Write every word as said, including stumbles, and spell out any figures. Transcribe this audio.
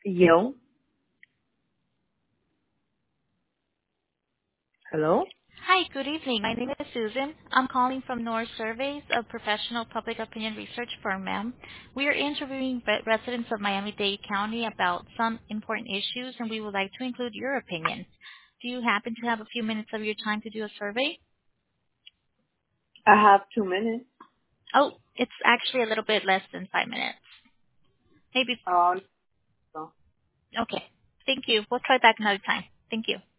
Yo. Hello? Hi, good evening. My name is Susan. I'm calling from North Surveys, a professional public opinion research firm, ma'am. We are interviewing re- residents of Miami-Dade County about some important issues, and we would like to include your opinion. Do you happen to have a few minutes of your time to do a survey? I have two minutes. Oh, it's actually a little bit less than five minutes. Maybe. Um, so Okay. Thank you. We'll try back another time. Thank you.